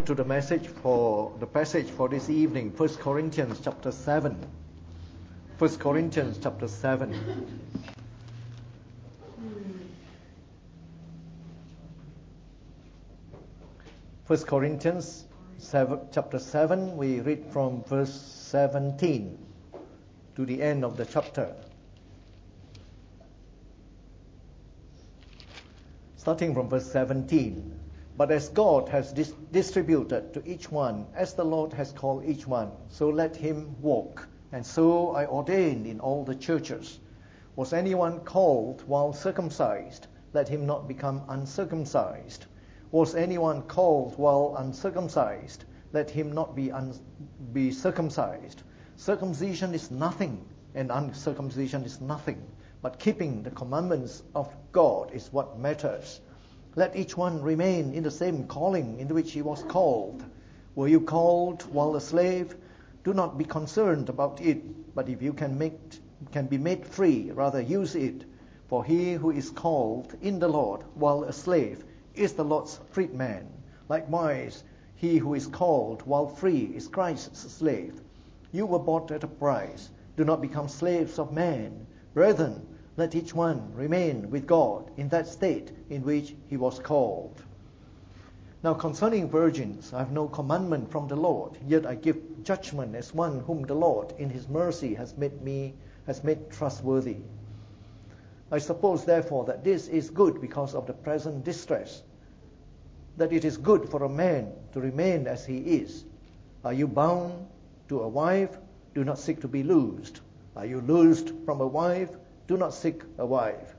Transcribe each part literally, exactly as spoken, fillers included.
to the message for the passage for this evening, First Corinthians chapter seven. First Corinthians chapter seven. First Corinthians seven, chapter seven, we read from verse seventeen to the end of the chapter. Starting from verse seventeen. But as God has dis- distributed to each one, as the Lord has called each one, so let him walk. And so I ordained in all the churches. Was anyone called while circumcised? Let him not become uncircumcised. Was anyone called while uncircumcised? Let him not be, un- be circumcised. Circumcision is nothing, and uncircumcision is nothing. But keeping the commandments of God is what matters. Let each one remain in the same calling in which he was called. Were you called while a slave? Do not be concerned about it, but if you can make can be made free, rather use it. For he who is called in the Lord while a slave is the Lord's freedman. Likewise, he who is called while free is Christ's slave. You were bought at a price. Do not become slaves of man. Brethren, let each one remain with God in that state in which he was called. Now concerning virgins, I have no commandment from the Lord, yet I give judgment as one whom the Lord in his mercy has made me has made trustworthy. I suppose therefore that this is good because of the present distress, that it is good for a man to remain as he is. Are you bound to a wife? Do not seek to be loosed. Are you loosed from a wife? Do not seek a wife.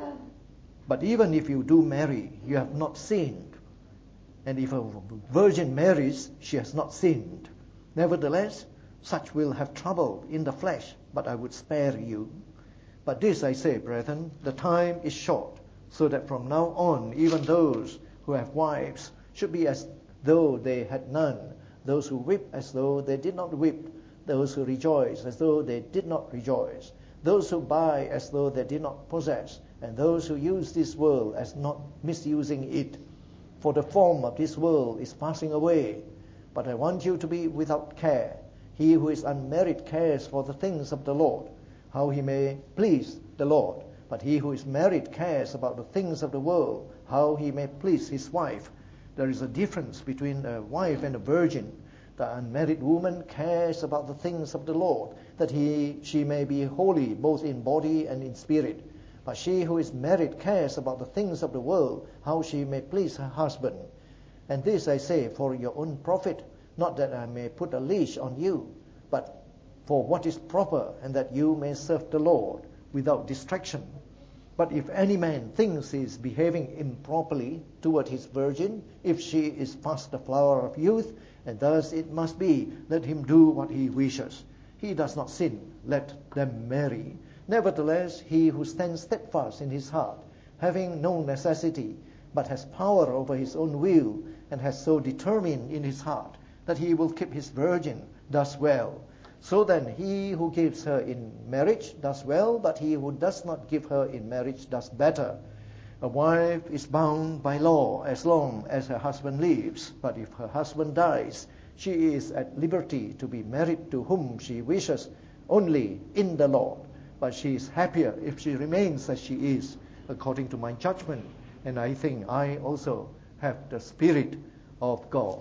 But even if you do marry, you have not sinned. And if a virgin marries, she has not sinned. Nevertheless, such will have trouble in the flesh, but I would spare you. But this I say, brethren, the time is short, so that from now on, even those who have wives should be as though they had none, those who weep as though they did not weep, those who rejoice as though they did not rejoice, those who buy as though they did not possess, and those who use this world as not misusing it. For the form of this world is passing away. But I want you to be without care. He who is unmarried cares for the things of the Lord, how he may please the Lord. But he who is married cares about the things of the world, how he may please his wife. There is a difference between a wife and a virgin. The unmarried woman cares about the things of the Lord, that he she may be holy both in body and in spirit. But she who is married cares about the things of the world, how she may please her husband. And this I say for your own profit, not that I may put a leash on you, but for what is proper, and that you may serve the Lord without distraction. But if any man thinks he is behaving improperly toward his virgin, if she is past the flower of youth, and thus it must be, let him do what he wishes. He does not sin, let them marry. Nevertheless, he who stands steadfast in his heart, having no necessity, but has power over his own will, and has so determined in his heart that he will keep his virgin, does well. So then he who gives her in marriage does well, but he who does not give her in marriage does better. A wife is bound by law as long as her husband lives, but if her husband dies, she is at liberty to be married to whom she wishes, only in the Lord. But she is happier if she remains as she is, according to my judgment, and I think I also have the Spirit of God.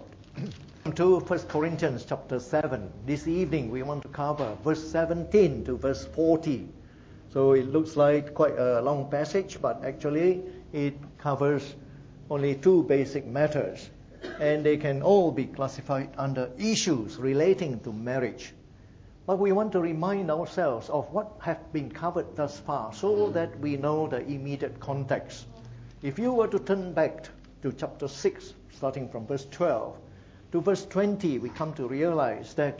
To First Corinthians chapter seven. This evening we want to cover verse seventeen to verse forty. So it looks like quite a long passage, but actually it covers only two basic matters, and they can all be classified under issues relating to marriage. But we want to remind ourselves of what has been covered thus far, so that we know the immediate context. If you were to turn back to chapter six, starting from verse twelve, to verse twenty, we come to realize that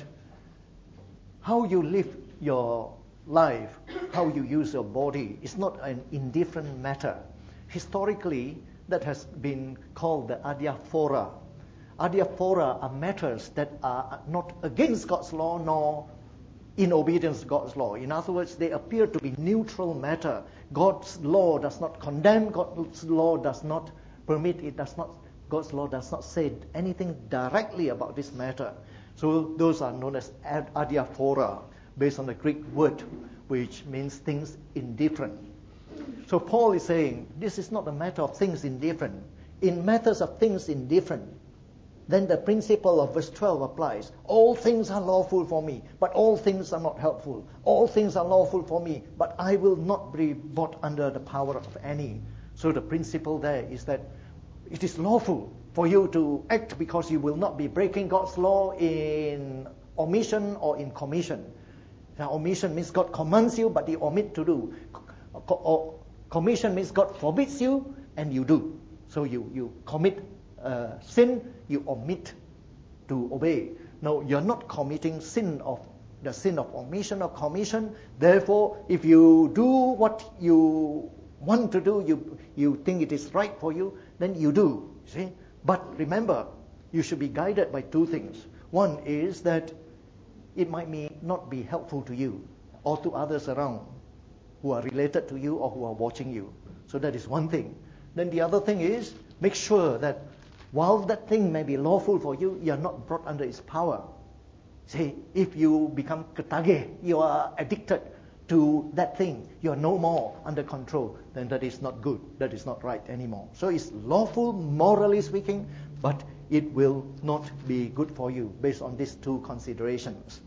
how you live your life, how you use your body, is not an indifferent matter. Historically, that has been called the adiaphora. Adiaphora are matters that are not against God's law nor in obedience to God's law. In other words, they appear to be neutral matter. God's law does not condemn, God's law does not permit, it does not God's law does not say anything directly about this matter. So those are known as adiaphora, based on the Greek word, which means things indifferent. So Paul is saying, this is not a matter of things indifferent. In matters of things indifferent, then the principle of verse twelve applies. All things are lawful for me, but all things are not helpful. All things are lawful for me, but I will not be brought under the power of any. So the principle there is that it is lawful for you to act because you will not be breaking God's law in omission or in commission. Now, omission means God commands you, but you omit to do. Or commission means God forbids you, and you do. So you, you commit uh, sin, you omit to obey. No, you're not committing sin of the sin of omission or commission. Therefore, if you do what you want to do, you you think it is right for you, then you do. See? But remember, you should be guided by two things. One is that it might be not be helpful to you or to others around who are related to you or who are watching you. So that is one thing. Then the other thing is, make sure that while that thing may be lawful for you, you are not brought under its power. See, if you become ketage, you are addicted to that thing, you are no more under control, then that is not good. That is not right anymore. So it's lawful, morally speaking, but it will not be good for you based on these two considerations.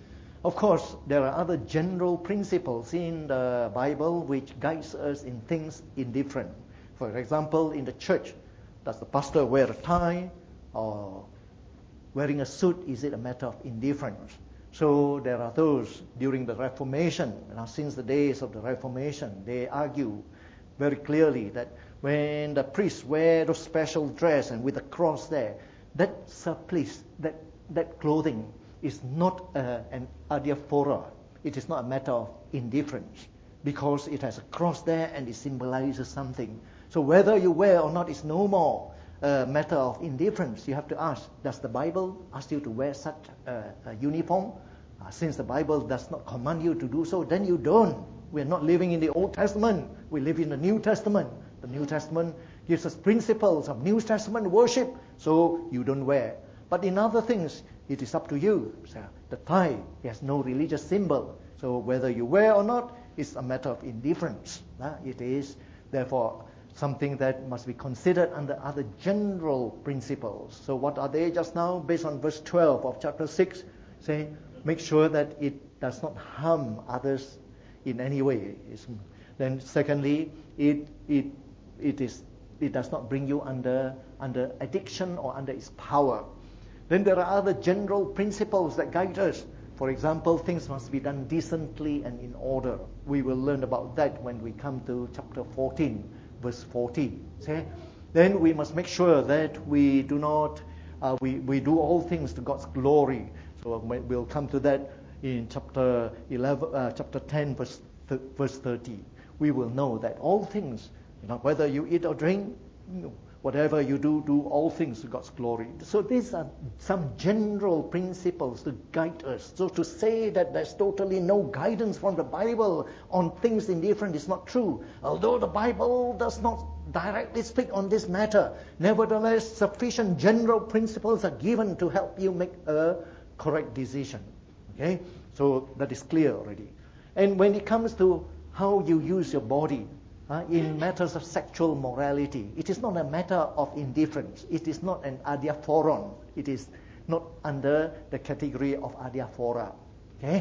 Of course, there are other general principles in the Bible which guides us in things indifferent. For example, in the church, does the pastor wear a tie or wearing a suit? Is it a matter of indifference? So there are those during the Reformation, now since the days of the Reformation, they argue very clearly that when the priests wear those special dress and with a cross there, that surplice, that, that clothing is not uh, an adiaphora. It is not a matter of indifference because it has a cross there and it symbolizes something. So whether you wear or not is no more a matter of indifference. You have to ask, does the Bible ask you to wear such a, a uniform? Uh, since the Bible does not command you to do so, then you don't. We're not living in the Old Testament. We live in the New Testament. The New Testament gives us principles of New Testament worship, so you don't wear. But in other things, it is up to you. So the tie has no religious symbol. So whether you wear or not is a matter of indifference. Uh, it is, therefore, something that must be considered under other general principles. So what are they just now? Based on verse twelve of chapter six, say, make sure that it does not harm others in any way. It's, then secondly, it it it is it does not bring you under under addiction or under its power. Then there are other general principles that guide us. For example, things must be done decently and in order. We will learn about that when we come to chapter fourteen, verse fourteen. See? Then we must make sure that we do not, uh, we, we do all things to God's glory. So we'll come to that in chapter eleven, uh, chapter ten, verse th- verse thirty. We will know that all things, you know, whether you eat or drink, you know, whatever you do, do all things to God's glory. So these are some general principles to guide us. So to say that there's totally no guidance from the Bible on things indifferent is not true. Although the Bible does not directly speak on this matter, nevertheless, sufficient general principles are given to help you make a correct decision. Okay? So that is clear already. And when it comes to how you use your body, Uh, in matters of sexual morality, it is not a matter of indifference. It is not an adiaphoron. It is not under the category of adiaphora. Okay?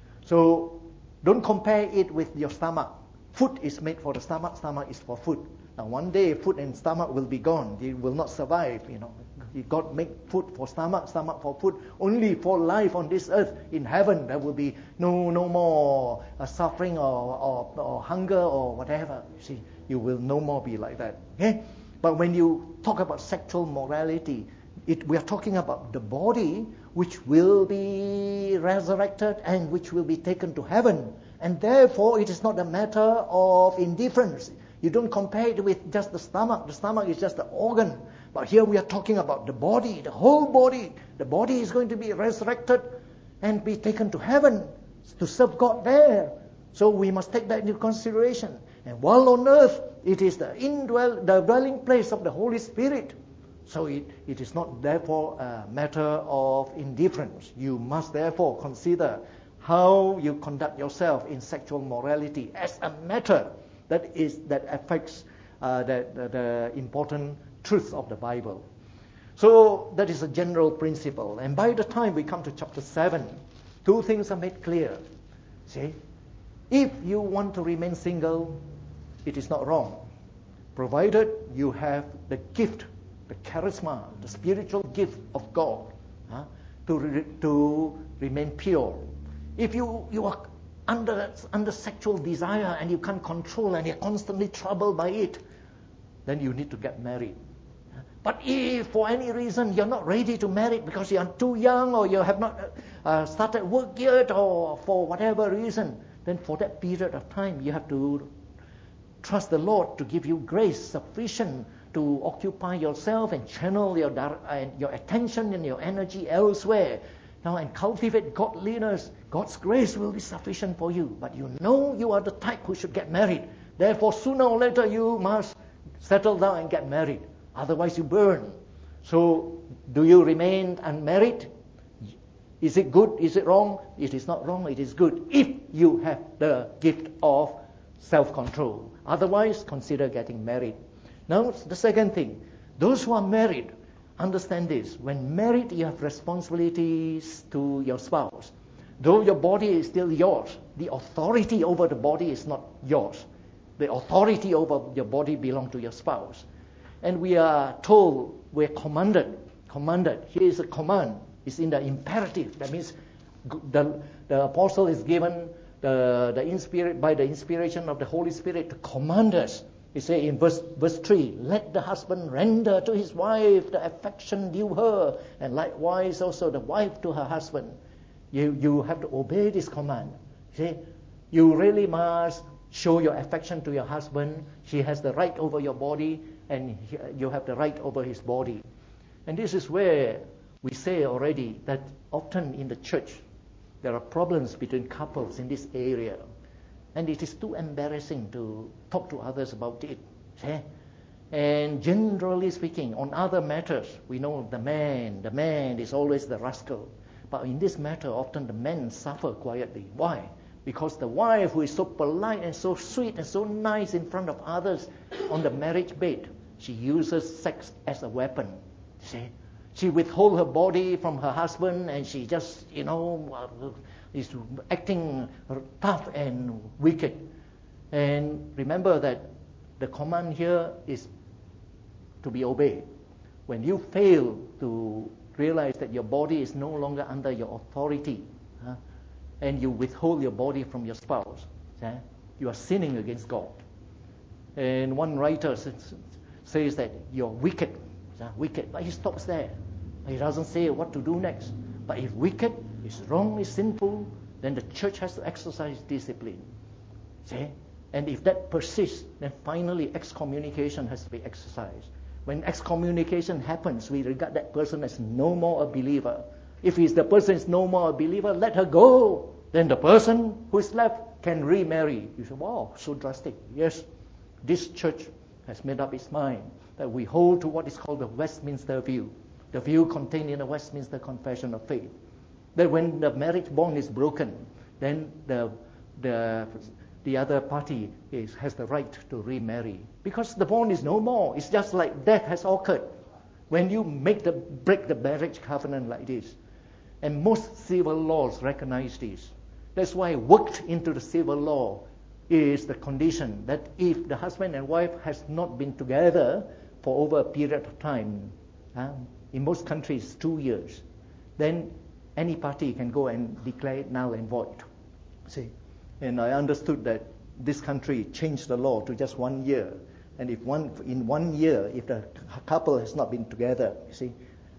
So don't compare it with your stomach. Food is made for the stomach. Stomach is for food. Now one day food and stomach will be gone. They will not survive. You know, God make food for stomach, stomach for food. Only for life on this earth. In heaven there will be no no more uh, suffering or, or or hunger or whatever. You see, you will no more be like that. Okay? But when you talk about sexual morality, it, we are talking about the body which will be resurrected and which will be taken to heaven. And therefore it is not a matter of indifference. You don't compare it with just the stomach. The stomach is just the organ. But here we are talking about the body, the whole body. The body is going to be resurrected and be taken to heaven to serve God there. So we must take that into consideration. And while on earth, it is the indwell, the dwelling place of the Holy Spirit. So it, it is not therefore a matter of indifference. You must therefore consider how you conduct yourself in sexual morality as a matter that is that affects uh, the, the, the important truth of the Bible. So that is a general principle. And by the time we come to chapter seven, two things are made clear. See, if you want to remain single, it is not wrong, provided you have the gift, the charisma, the spiritual gift of God, huh, to re- to remain pure. If you, you are under under sexual desire and you can't control and you're constantly troubled by it, then you need to get married. But if for any reason you're not ready to marry because you are too young or you have not uh, started work yet or for whatever reason, then for that period of time you have to trust the Lord to give you grace sufficient to occupy yourself and channel your uh, your attention and your energy elsewhere. Now, and cultivate godliness. God's grace will be sufficient for you. But you know you are the type who should get married. Therefore, sooner or later you must settle down and get married. Otherwise you burn. So, do you remain unmarried? Is it good? Is it wrong? It is not wrong. It is good if you have the gift of self-control. Otherwise, consider getting married. Now, the second thing. Those who are married, understand this. When married, you have responsibilities to your spouse. Though your body is still yours, the authority over the body is not yours. The authority over your body belongs to your spouse. And we are told, we're commanded, commanded. Here is a command. It's in the imperative. That means the, the apostle is given the, the inspira- by the inspiration of the Holy Spirit to command us. He says in verse, verse three, let the husband render to his wife the affection due her, and likewise also the wife to her husband. You, you have to obey this command. See, you really must show your affection to your husband. He has the right over your body, and he, you have the right over his body. And this is where we say already that often in the church, there are problems between couples in this area. And it is too embarrassing to talk to others about it. See? And generally speaking, on other matters, we know the man, the man is always the rascal. But in this matter, often the men suffer quietly. Why? Because the wife, who is so polite and so sweet and so nice in front of others on the marriage bed, she uses sex as a weapon. See? She withholds her body from her husband, and she just, you know, uh, is acting tough and wicked. And remember that the command here is to be obeyed. When you fail to realize that your body is no longer under your authority, huh, and you withhold your body from your spouse, huh, you are sinning against God. And one writer says that you're wicked, huh, wicked, but he stops there. He doesn't say what to do next. But if wicked, is wrong, is sinful, then the church has to exercise discipline. See? And if that persists, then finally excommunication has to be exercised. When excommunication happens, we regard that person as no more a believer. If he's the person is no more a believer, let her go. Then the person who is left can remarry. You say, wow, so drastic. Yes, this church has made up its mind that we hold to what is called the Westminster view, the view contained in the Westminster Confession of Faith. That when the marriage bond is broken, then the the the other party is, has the right to remarry, because the bond is no more. It's just like death has occurred when you make the break the marriage covenant like this. And most civil laws recognize this. That's why worked into the civil law is the condition that if the husband and wife has not been together for over a period of time, uh, in most countries two years, then any party can go and declare it null and void. See, and I understood that this country changed the law to just one year. And if one in one year, if the couple has not been together, you see,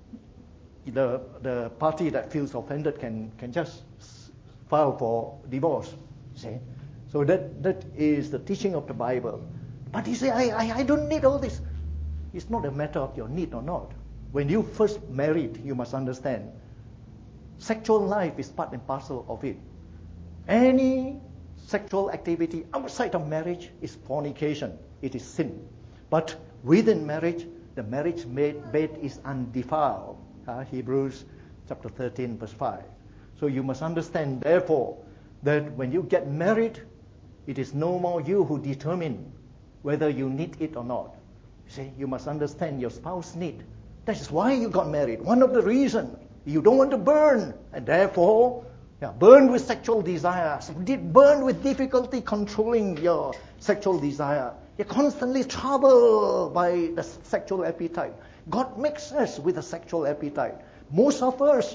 the the party that feels offended can can just file for divorce. See, so that that is the teaching of the Bible. But you say, I I, I don't need all this. It's not a matter of your need or not. When you first married, you must understand, sexual life is part and parcel of it. Any sexual activity outside of marriage is fornication. It is sin. But within marriage, the marriage bed is undefiled. Uh, Hebrews chapter thirteen, verse five. So you must understand, therefore, that when you get married, it is no more you who determine whether you need it or not. You see, you must understand your spouse need. That is why you got married. One of the reasons. You don't want to burn, and therefore, yeah, burn with sexual desires. Burn with difficulty controlling your sexual desire. You're constantly troubled by the sexual appetite. God makes us with a sexual appetite. Most of us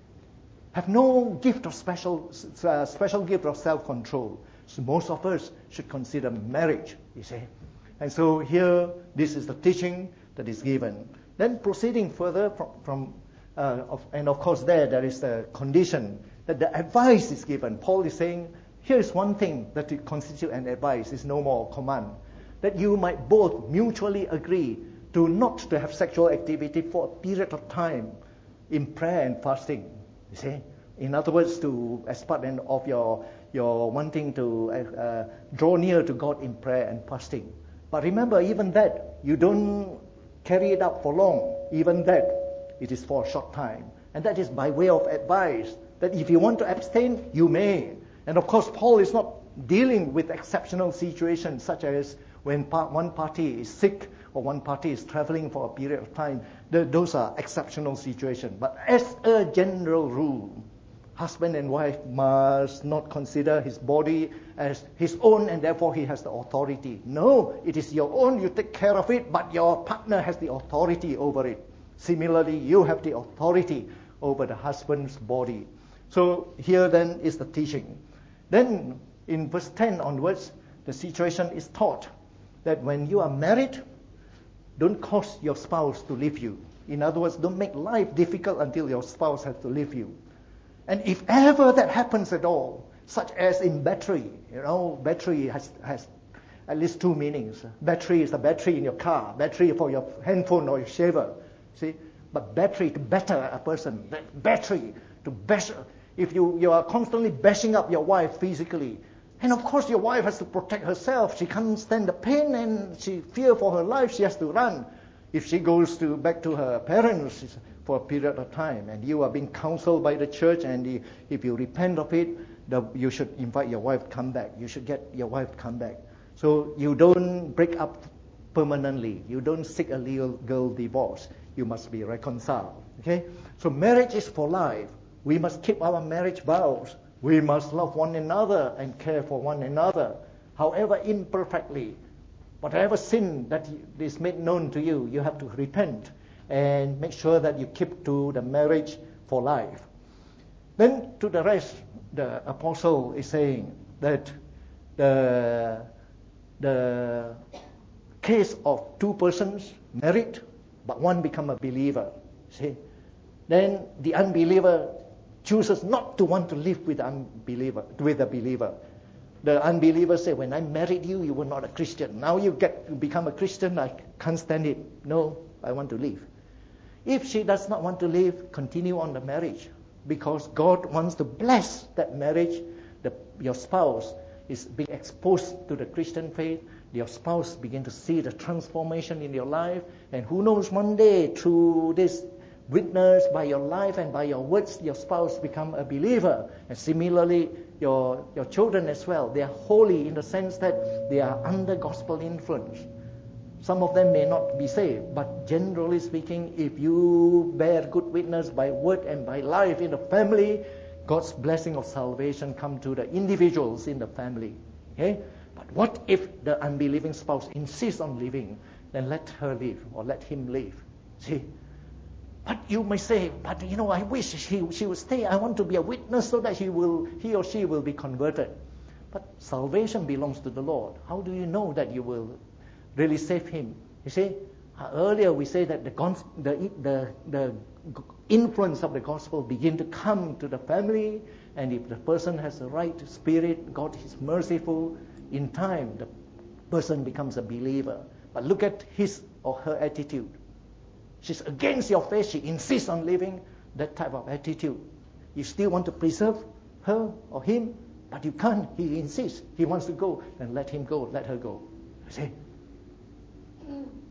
have no gift of special, uh, special gift of self-control. So most of us should consider marriage, you see. And so here, this is the teaching that is given. Then proceeding further from, from uh, of, and of course there, there is the condition that the advice is given. Paul is saying, here is one thing that it constitutes an advice, is no more a command. That you might both mutually agree to not to have sexual activity for a period of time in prayer and fasting. You see? In other words, to as part of your, your wanting to uh, draw near to God in prayer and fasting. But remember, even that, you don't carry it out for long. Even that, it is for a short time. And that is by way of advice, that if you want to abstain, you may. And of course, Paul is not dealing with exceptional situations such as when part, one party is sick or one party is traveling for a period of time. The, those are exceptional situations. But as a general rule, husband and wife must not consider his body as his own and therefore he has the authority. No, it is your own, you take care of it, but your partner has the authority over it. Similarly, you have the authority over the husband's body. So here then is the teaching. Then in verse ten onwards, the situation is taught that when you are married, don't cause your spouse to leave you. In other words, don't make life difficult until your spouse has to leave you. And if ever that happens at all, such as in battery, you know, battery has, has at least two meanings. Battery is the battery in your car, battery for your handphone or your shaver. See, but battery to batter a person, that battery to bash. If you, you are constantly bashing up your wife physically, and of course your wife has to protect herself. She can't stand the pain and she fears for her life. She has to run. If she goes to back to her parents for a period of time, and you are being counseled by the church, and the, if you repent of it, the, you should invite your wife to come back. You should get your wife to come back. So you don't break up permanently. You don't seek a legal divorce. You must be reconciled. Okay? So marriage is for life. We must keep our marriage vows. We must love one another and care for one another, however imperfectly. Whatever sin that is made known to you, you have to repent and make sure that you keep to the marriage for life. Then to the rest, the apostle is saying that the, the case of two persons married, but one become a believer, see, then the unbeliever chooses not to want to live with the unbeliever, with the believer. The unbeliever say, when I married you, you were not a Christian. Now you get to become a Christian, I can't stand it. No, I want to leave. If she does not want to leave, continue on the marriage. Because God wants to bless that marriage. The, your spouse is being exposed to the Christian faith. Your spouse begin to see the transformation in your life. And who knows, one day through this witness, by your life and by your words, your spouse become a believer. And similarly, your, your children as well. They are holy in the sense that they are under gospel influence. Some of them may not be saved, but generally speaking, if you bear good witness by word and by life in the family, God's blessing of salvation come to the individuals in the family. Okay? But what if the unbelieving spouse insists on leaving? Then let her leave or let him leave. See? But you may say, but you know, I wish she, she would stay. I want to be a witness so that he will, he or she will be converted. But salvation belongs to the Lord. How do you know that you will really save him? You see, earlier we say that the, the, the, the influence of the gospel begin to come to the family, and if the person has the right spirit, God is merciful, in time the person becomes a believer. But look at his or her attitude. She's against your faith. She insists on living that type of attitude. You still want to preserve her or him, but you can't. He insists. He wants to go. Then let him go. Let her go. You see?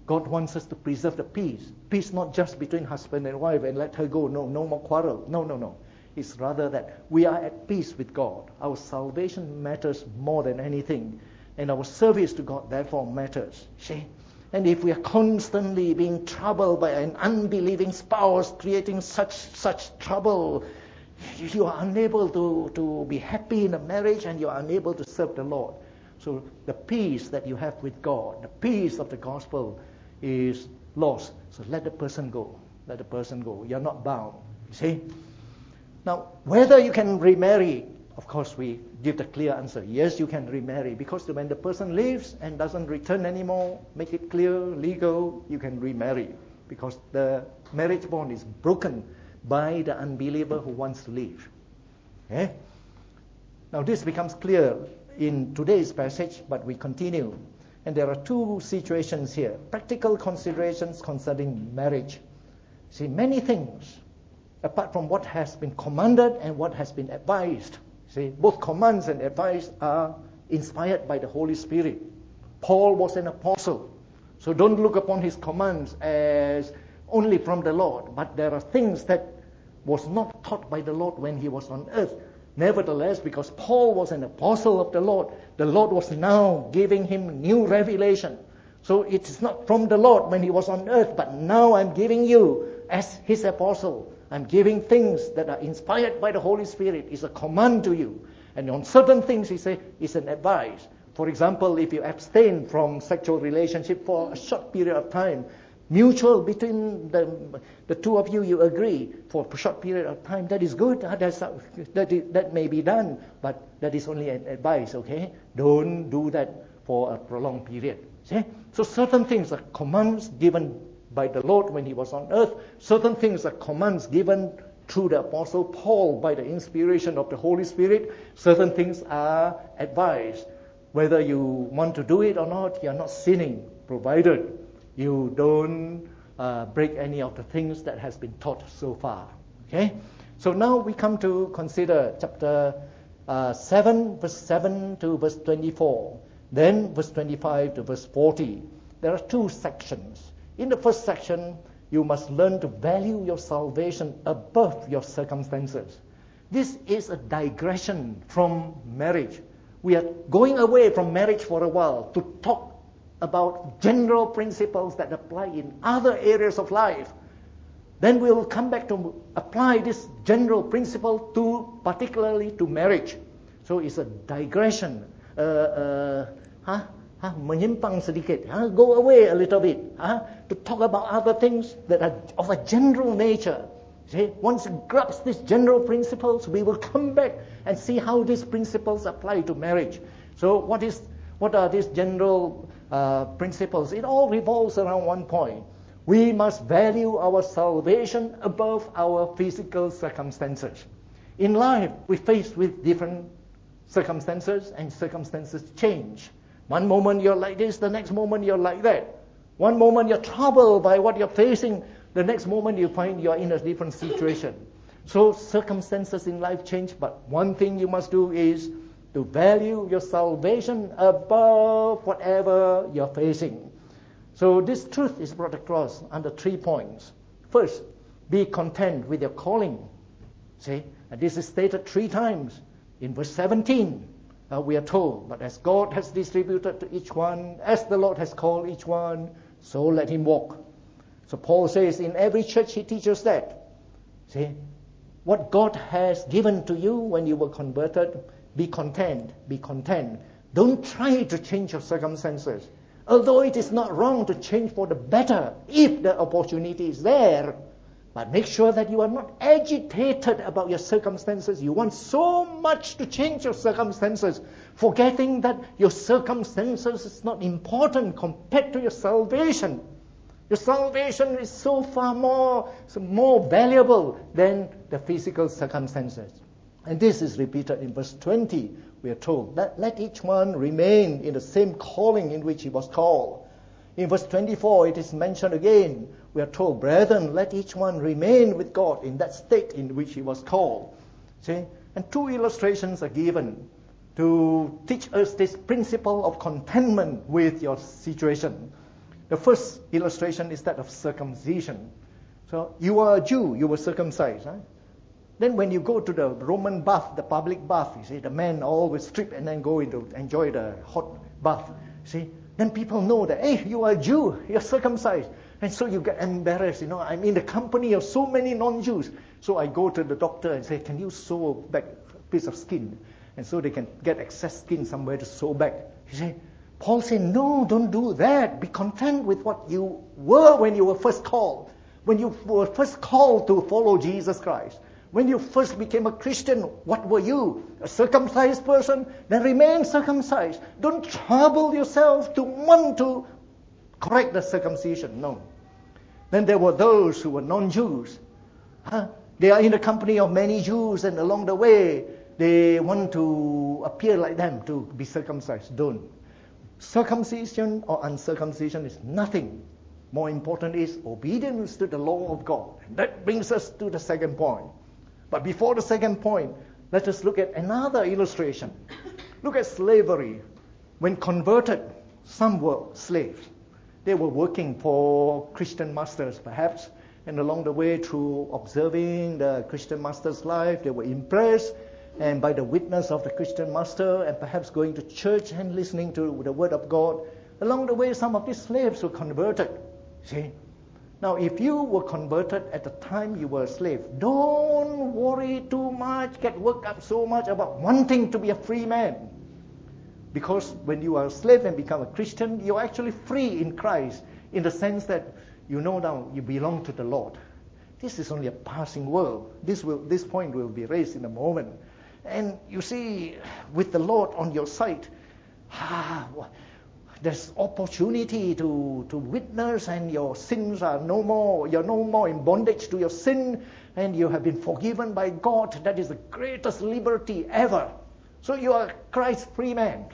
God wants us to preserve the peace. Peace not just between husband and wife and let her go. No, no more quarrel. No, no, no. It's rather that we are at peace with God. Our salvation matters more than anything. And our service to God therefore matters. See? And if we are constantly being troubled by an unbelieving spouse, creating such such trouble, you are unable to, to be happy in a marriage and you are unable to serve the Lord. So the peace that you have with God, the peace of the gospel is lost. So let the person go. Let the person go. You're not bound. You see? Now, whether you can remarry, of course we give the clear answer. Yes, you can remarry. Because when the person leaves and doesn't return anymore, make it clear, legal, you can remarry. Because the marriage bond is broken by the unbeliever who wants to leave. Okay? Now this becomes clear in today's passage, but we continue. And there are two situations here. Practical considerations concerning marriage. See, many things, apart from what has been commanded and what has been advised. See, both commands and advice are inspired by the Holy Spirit. Paul was an apostle. So don't look upon his commands as only from the Lord. But there are things that was not taught by the Lord when he was on earth. Nevertheless, because Paul was an apostle of the Lord, the Lord was now giving him new revelation. So it is not from the Lord when he was on earth, but now I'm giving you as his apostle. I'm giving things that are inspired by the Holy Spirit. It's a command to you. And on certain things, he says, it's an advice. For example, if you abstain from sexual relationship for a short period of time, mutual between the, the two of you, you agree for a short period of time, that is good. That's, that, is, that may be done, but that is only an advice, okay? Don't do that for a prolonged period. See? So certain things are commands given by the Lord when he was on earth. Certain things are commands given through the Apostle Paul by the inspiration of the Holy Spirit. Certain things are advised. Whether you want to do it or not, you're not sinning, provided you don't uh, break any of the things that has been taught so far. Okay? So now we come to consider chapter uh, seven, verse seven to verse twenty-four. Then verse twenty-five to verse forty. There are two sections. In the first section, you must learn to value your salvation above your circumstances. This is a digression from marriage. We are going away from marriage for a while to talk about general principles that apply in other areas of life. Then we will come back to apply this general principle to, particularly to marriage. So it's a digression. Uh, uh, huh? Huh? Menyimpang sedikit. Huh? Go away a little bit. Huh? To talk about other things that are of a general nature. See? Once it grasps these general principles, we will come back and see how these principles apply to marriage. So what is what are these general uh, principles? It all revolves around one point. We must value our salvation above our physical circumstances. In life, we face with different circumstances, and circumstances change. One moment you're like this, the next moment you're like that. One moment you're troubled by what you're facing, the next moment you find you're in a different situation. So circumstances in life change, but one thing you must do is to value your salvation above whatever you're facing. So this truth is brought across under three points. First, be content with your calling. See, and this is stated three times. In verse seventeen, uh, we are told, but as God has distributed to each one, as the Lord has called each one, so let him walk. So Paul says in every church he teaches that. See, what God has given to you when you were converted, be content, be content. Don't try to change your circumstances. Although it is not wrong to change for the better if the opportunity is there, but make sure that you are not agitated about your circumstances. You want so much to change your circumstances, forgetting that your circumstances is not important compared to your salvation. Your salvation is so far more, so more valuable than the physical circumstances. And this is repeated in verse twenty. We are told that let each one remain in the same calling in which he was called. In verse twenty-four, it is mentioned again. We are told, brethren, let each one remain with God in that state in which he was called. See? And two illustrations are given to teach us this principle of contentment with your situation. The first illustration is that of circumcision. So you are a Jew, you were circumcised. Right? Then when you go to the Roman bath, the public bath, you see, the men always strip and then go into enjoy the hot bath. See, then people know that, hey, you are a Jew, you're circumcised. And so you get embarrassed, you know, I'm in the company of so many non-Jews. So I go to the doctor and say, can you sew back a piece of skin? And so they can get excess skin somewhere to sew back. You see, Paul said, no, don't do that. Be content with what you were when you were first called. When you were first called to follow Jesus Christ. When you first became a Christian, what were you? A circumcised person? Then remain circumcised. Don't trouble yourself to want to correct the circumcision. No. Then there were those who were non-Jews. Huh? They are in the company of many Jews, and along the way, they want to appear like them, to be circumcised. Don't. Circumcision or uncircumcision is nothing. More important is obedience to the law of God. And that brings us to the second point. But before the second point, let us look at another illustration. Look at slavery. When converted, some were slaves. They were working for Christian masters, perhaps, and along the way, through observing the Christian master's life, they were impressed, and by the witness of the Christian master, and perhaps going to church and listening to the word of God, along the way, some of these slaves were converted. See? Now, if you were converted at the time you were a slave, don't worry too much, get worked up so much about wanting to be a free man. Because when you are a slave and become a Christian, you're actually free in Christ, in the sense that you know now you belong to the Lord. This is only a passing world. This will, this point will be raised in a moment. And you see, with the Lord on your side, ah, there's opportunity to, to witness, and your sins are no more, you're no more in bondage to your sin, and you have been forgiven by God. That is the greatest liberty ever. So you are Christ's free man.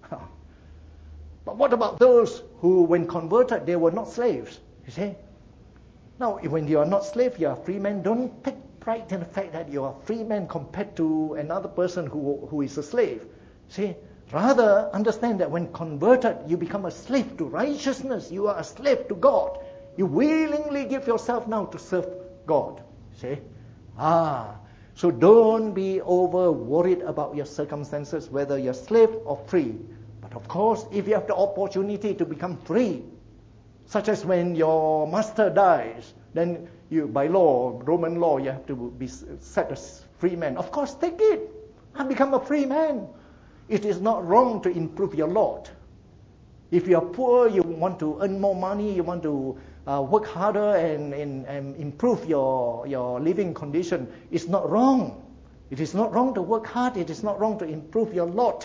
But what about those who, when converted, they were not slaves? You see? Now, when you are not slave, you are a free man. Don't take pride in the fact that you are a free man compared to another person who, who is a slave. See? Rather, understand that when converted, you become a slave to righteousness. You are a slave to God. You willingly give yourself now to serve God. See? Ah, so don't be over worried about your circumstances, whether you're slave or free. But of course, if you have the opportunity to become free, such as when your master dies, then you, by law, Roman law, you have to be set as free man. Of course, take it and become a free man. It is not wrong to improve your lot. If you are poor, you want to earn more money, you want to uh, work harder and, and, and improve your, your living condition, it's not wrong. It is not wrong to work hard. It is not wrong to improve your lot.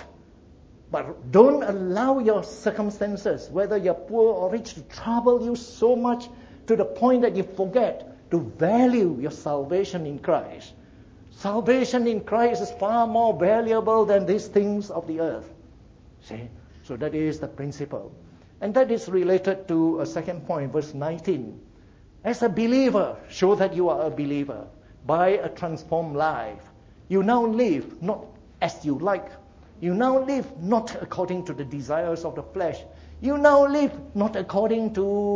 But don't allow your circumstances, whether you're poor or rich, to trouble you so much to the point that you forget to value your salvation in Christ. Salvation in Christ is far more valuable than these things of the earth. See? So that is the principle. And that is related to a second point, verse nineteen. As a believer, show that you are a believer by a transformed life. You now live not as you like. You now live not according to the desires of the flesh. You now live not according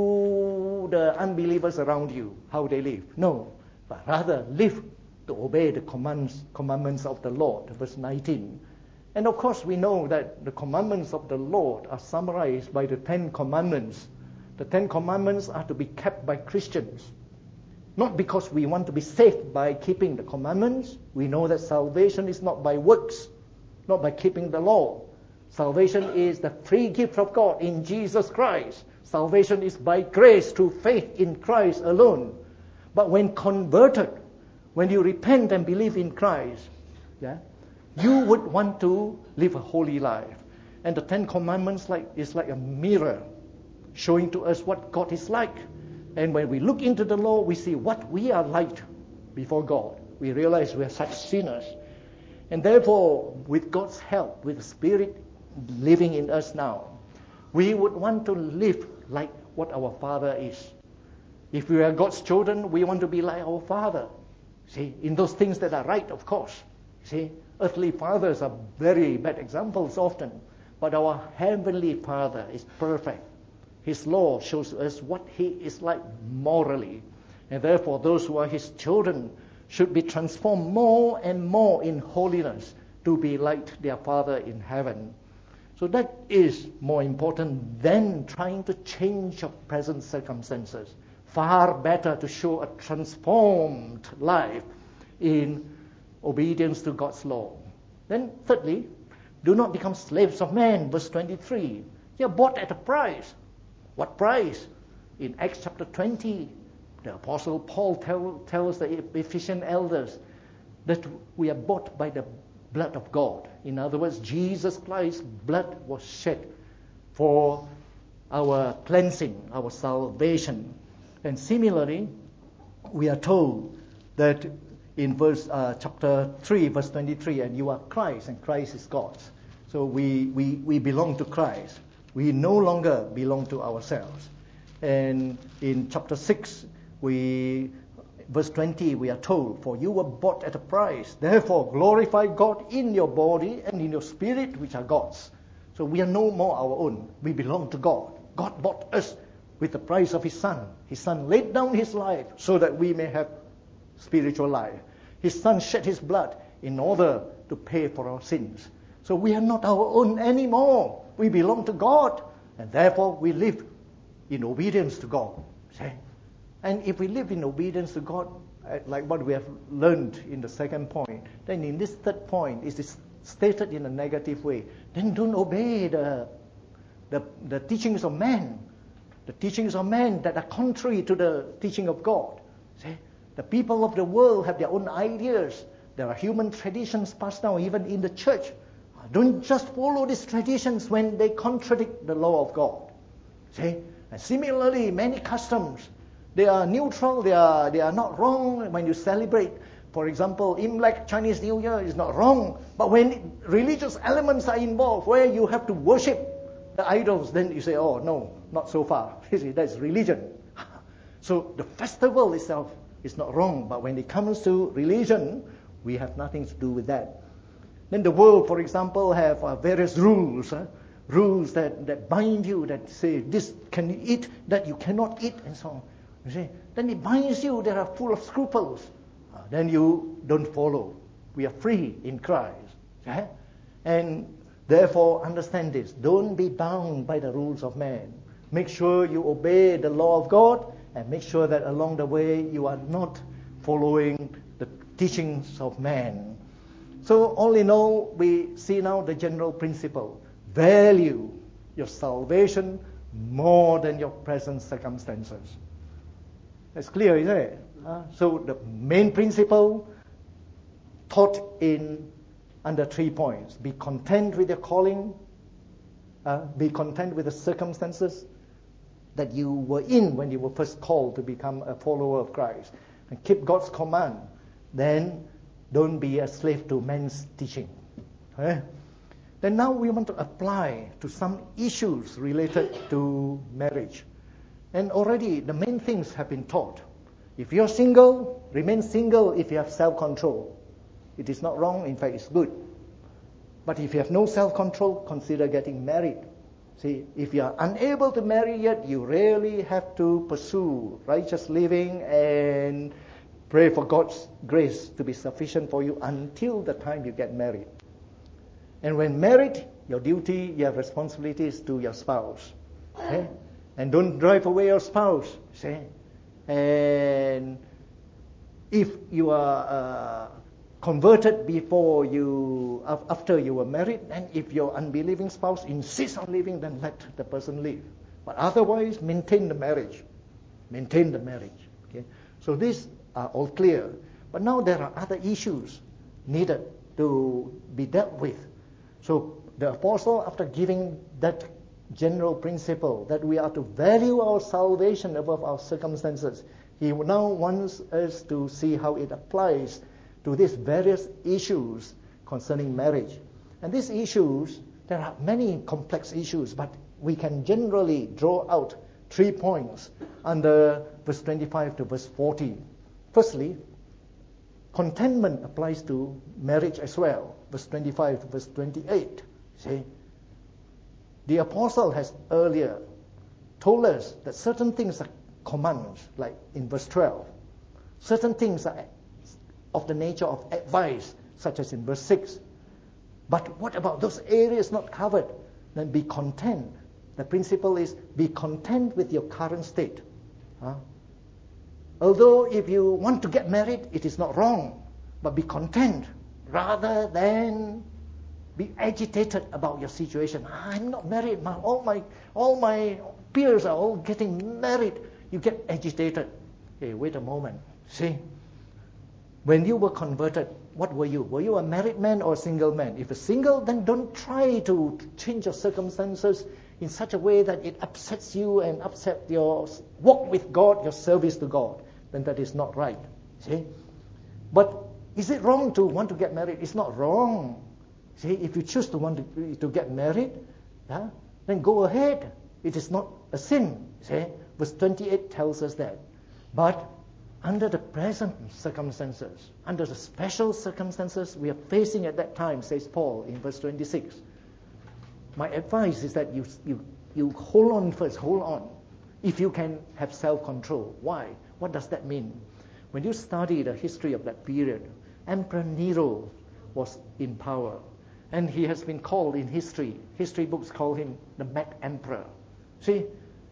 to the unbelievers around you, how they live. No, but rather live to obey the commands, commandments of the Lord. Verse nineteen. And of course we know that the commandments of the Lord are summarized by the Ten Commandments. The Ten Commandments are to be kept by Christians. Not because we want to be saved by keeping the commandments. We know that salvation is not by works, not by keeping the law. Salvation is the free gift of God in Jesus Christ. Salvation is by grace through faith in Christ alone. But when converted, when you repent and believe in Christ, yeah, you would want to live a holy life. And the Ten Commandments like is like a mirror showing to us what God is like. And when we look into the law, we see what we are like before God. We realize we are such sinners. And therefore, with God's help, with the Spirit living in us now, we would want to live like what our Father is. If we are God's children, we want to be like our Father. See, in those things that are right, of course. See, earthly fathers are very bad examples often. But our Heavenly Father is perfect. His law shows us what He is like morally. And therefore, those who are His children should be transformed more and more in holiness to be like their Father in heaven. So that is more important than trying to change your present circumstances. Far better to show a transformed life in obedience to God's law. Then thirdly, do not become slaves of man. Verse twenty-three. You are bought at a price. What price? In Acts chapter twenty, the Apostle Paul tell, tells the Ephesian elders that we are bought by the blood of God. In other words, Jesus Christ's blood was shed for our cleansing, our salvation. And similarly, we are told that in verse uh, chapter three, verse twenty-three, and you are Christ, and Christ is God's. So we, we, we belong to Christ. We no longer belong to ourselves. And in chapter six, we, verse twenty, we are told, for you were bought at a price. Therefore, glorify God in your body and in your spirit, which are God's. So we are no more our own. We belong to God. God bought us with the price of His Son. His Son laid down His life so that we may have spiritual life. His Son shed His blood in order to pay for our sins. So we are not our own anymore. We belong to God, and therefore we live in obedience to God. See? And if we live in obedience to God, like what we have learned in the second point, then in this third point, it is stated in a negative way. Then don't obey the, the, the teachings of man. The teachings of man that are contrary to the teaching of God. See? The people of the world have their own ideas. There are human traditions passed down even in the church. Don't just follow these traditions when they contradict the law of God. See? And similarly, many customs, they are neutral, they are they are not wrong when you celebrate. For example, Imlek, Chinese New Year, is not wrong. But when religious elements are involved, where you have to worship the idols, then you say, oh, no, not so far. You see, that's religion. So the festival itself is not wrong, but when it comes to religion, we have nothing to do with that. Then the world, for example, have uh, various rules, uh, rules that, that bind you, that say this can you eat, that you cannot eat, and so on. You see, then it binds you, that are full of scruples. Uh, then you don't follow. We are free in Christ. Okay? And therefore, understand this. Don't be bound by the rules of man. Make sure you obey the law of God, and make sure that along the way you are not following the teachings of man. So all in all, we see now the general principle. Value your salvation more than your present circumstances. That's clear, isn't it? Uh, so the main principle taught in under three points. Be content with your calling. Uh, be content with the circumstances that you were in when you were first called to become a follower of Christ. And keep God's command. Then don't be a slave to man's teaching. Okay? Then now we want to apply to some issues related to marriage. And already the main things have been taught. If you're single, remain single if you have self-control. It is not wrong, in fact it's good. But if you have no self-control, consider getting married. See, if you are unable to marry yet, you really have to pursue righteous living and pray for God's grace to be sufficient for you until the time you get married. And when married, your duty, you have responsibilities to your spouse. Okay? And don't drive away your spouse. See? And if you are uh, converted before you, after you were married, and if your unbelieving spouse insists on leaving, then let the person leave. But otherwise, maintain the marriage. Maintain the marriage. Okay? So these are all clear. But now there are other issues needed to be dealt with. So the apostle, after giving that general principle that we are to value our salvation above our circumstances, he now wants us to see how it applies to these various issues concerning marriage. And these issues, there are many complex issues, but we can generally draw out three points under verse twenty-five to verse forty. Firstly, contentment applies to marriage as well. Verse twenty-five to verse twenty-eight. See, the apostle has earlier told us that certain things are commands, like in verse twelve. Certain things are of the nature of advice, such as in verse six. But what about those areas not covered? Then be content. The principle is be content with your current state. Huh? Although if you want to get married, it is not wrong, but be content rather than be agitated about your situation. I'm not married. My, all my all my peers are all getting married. You get agitated. Hey, wait a moment. See, when you were converted, what were you? Were you a married man or a single man? If a single, then don't try to change your circumstances in such a way that it upsets you and upset your walk with God, your service to God. Then that is not right. See? But is it wrong to want to get married? It's not wrong. See, if you choose to want to, to get married, yeah, then go ahead. It is not a sin. See? Verse twenty-eight tells us that. But under the present circumstances, under the special circumstances we are facing at that time, says Paul in verse twenty-six, my advice is that you, you, you hold on first, hold on, if you can have self-control. Why? What does that mean? When you study the history of that period, Emperor Nero was in power, and he has been called in history, history books call him the Mad Emperor. See?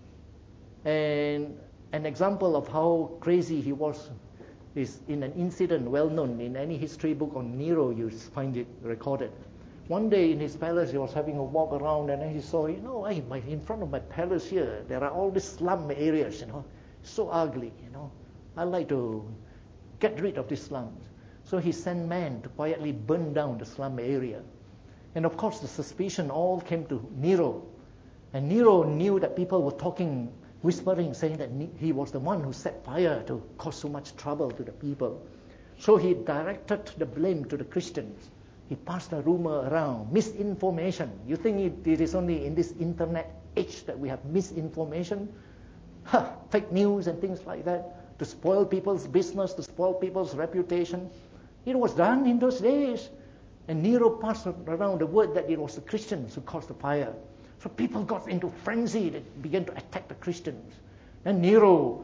And an example of how crazy he was is in an incident well known in any history book on Nero. You find it recorded. One day in his palace, he was having a walk around, and then he saw, you know, hey, my, in front of my palace here, there are all these slum areas, you know, so ugly, you know. I like to get rid of these slums. So he sent men to quietly burn down the slum area. And of course, the suspicion all came to Nero. And Nero knew that people were talking, whispering, saying that he was the one who set fire to cause so much trouble to the people. So he directed the blame to the Christians. He passed a rumor around, misinformation. You think it, it is only in this internet age that we have misinformation? Ha, fake news and things like that, to spoil people's business, to spoil people's reputation. It was done in those days. And Nero passed around the word that it was the Christians who caused the fire. So people got into frenzy. They began to attack the Christians. And Nero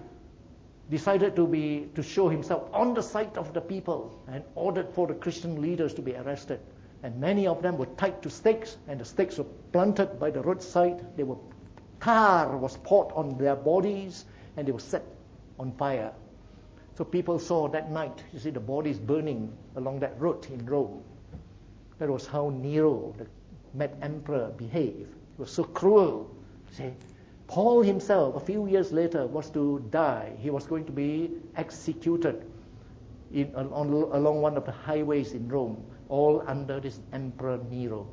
decided to be to show himself on the side of the people and ordered for the Christian leaders to be arrested. And many of them were tied to stakes, and the stakes were planted by the roadside. They were tar was poured on their bodies, and they were set on fire. So people saw that night, you see the bodies burning along that road in Rome. That was how Nero, the Mad Emperor, behaved. He was so cruel. See, Paul himself, a few years later, was to die. He was going to be executed in, on, along one of the highways in Rome, all under this Emperor Nero.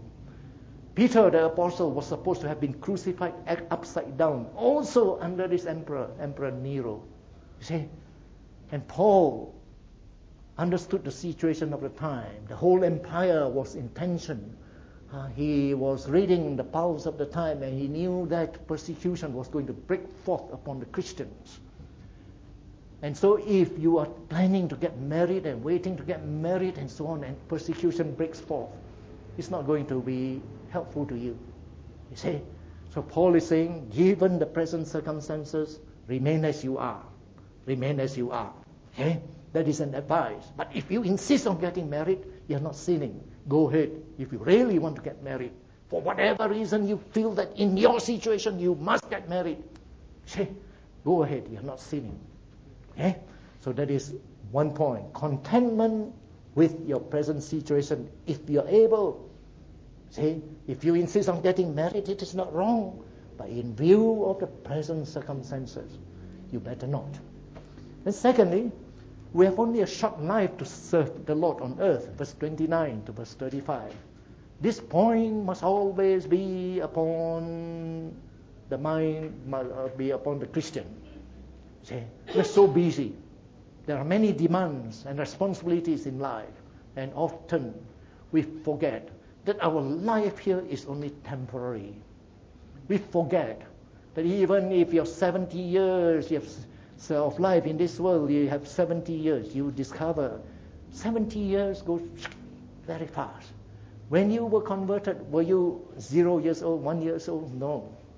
Peter, the apostle, was supposed to have been crucified upside down, also under this emperor, Emperor Nero. You see? And Paul understood the situation of the time. The whole empire was in tension. Uh, he was reading the pulse of the time, and he knew that persecution was going to break forth upon the Christians. And so if you are planning to get married and waiting to get married and so on, and persecution breaks forth, it's not going to be helpful to you. You see? So Paul is saying, given the present circumstances, remain as you are. Remain as you are. Okay? That is an advice. But if you insist on getting married, you're not sinning. Go ahead. If you really want to get married, for whatever reason you feel that in your situation you must get married, see, go ahead. You're not sinning. Okay? So that is one point. Contentment with your present situation. If you're able, see, if you insist on getting married, it is not wrong. But in view of the present circumstances, you better not. And secondly, we have only a short life to serve the Lord on earth, verse twenty-nine to verse thirty-five. This point must always be upon the mind, must be upon the Christian. See, we're so busy. There are many demands and responsibilities in life, and often we forget that our life here is only temporary. We forget that even if you're seventy years, you have of life in this world, you have seventy years, you discover seventy years go very fast. When you were converted, were you zero years old, one years old? No.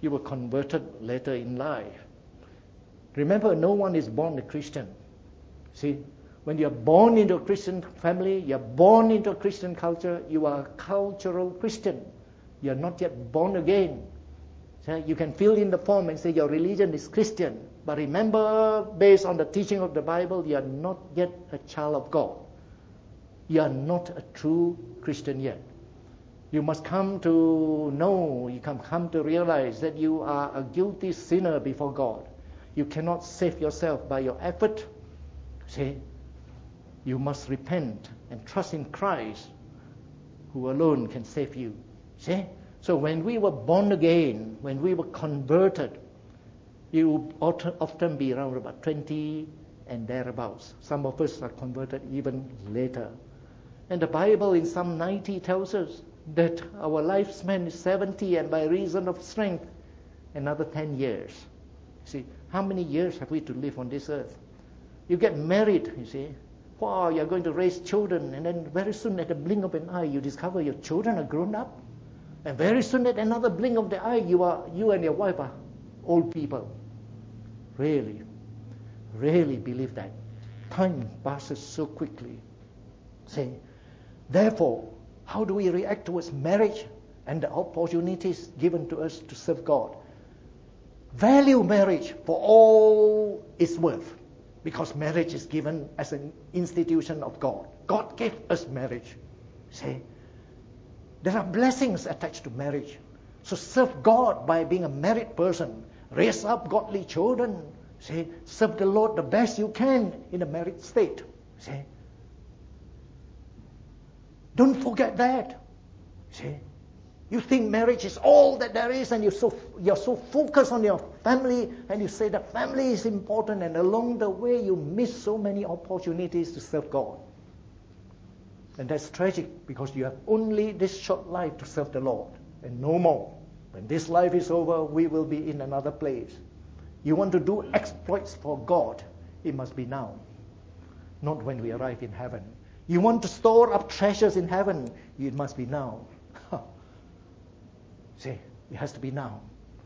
You were converted later in life. Remember, no one is born a Christian. See, when you're born into a Christian family, you're born into a Christian culture, you are a cultural Christian. You're not yet born again. So you can fill in the form and say your religion is Christian. But remember, based on the teaching of the Bible, you are not yet a child of God. You are not a true Christian yet. You must come to know, you can come to realize that you are a guilty sinner before God. You cannot save yourself by your effort. See, you must repent and trust in Christ, who alone can save you. See? So when we were born again, when we were converted, you ought often be around about twenty and thereabouts. Some of us are converted even later. And the Bible in Psalm ninety tells us that our lifespan is seventy, and by reason of strength, another ten years. See, how many years have we to live on this earth? You get married, you see. Wow, you're going to raise children, and then very soon at the blink of an eye, you discover your children are grown up. And very soon at another blink of the eye, you are you and your wife are old people. Really, really believe that. Time passes so quickly. See, therefore, how do we react towards marriage and the opportunities given to us to serve God? Value marriage for all its worth, because marriage is given as an institution of God. God gave us marriage. See, there are blessings attached to marriage. So serve God by being a married person. Raise up godly children. See, serve the Lord the best you can in a married state. See, don't forget that. See, you think marriage is all that there is, and you're so you're so focused on your family, and you say that family is important, and along the way you miss so many opportunities to serve God. And that's tragic, because you have only this short life to serve the Lord, and no more. When this life is over, we will be in another place. You want to do exploits for God, it must be now, not when we arrive in heaven. You want to store up treasures in heaven, it must be now. See, it has to be now.